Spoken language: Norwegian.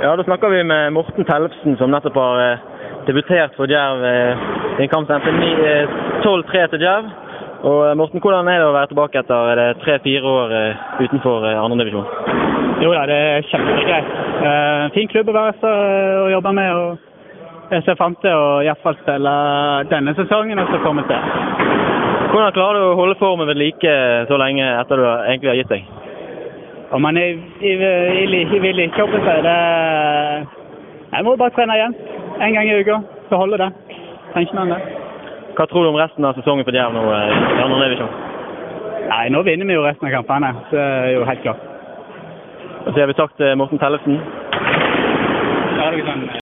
Ja, da snakker vi med Morten Tellefsen, som nettopp har debutert for Djerv i en kamp som endte 12-3 til Djerv. Og Morten, hvordan er det å være tilbake etter 3-4 år utenfor andre divisjon? Jo da, det er kjempegreit. Fin klubb å være og jobbe med, og jeg ser frem til å i hvert fall spille denne sesongen og så komme til. Hvordan klarer du å holde formen ved like så lenge etter du egentlig har gitt deg? Om man vil ikke oppe seg, jeg må bare trene igjen. En gang i uka, så holder det. Trenger man det. Hva tror du om resten av sesongen for Djerv nå i andre divisjon? Nei, nå vinner vi jo resten av kampene, så det er jo helt klart. Og så har vi sagt Morten Tellefsen. Ja, det er sånn.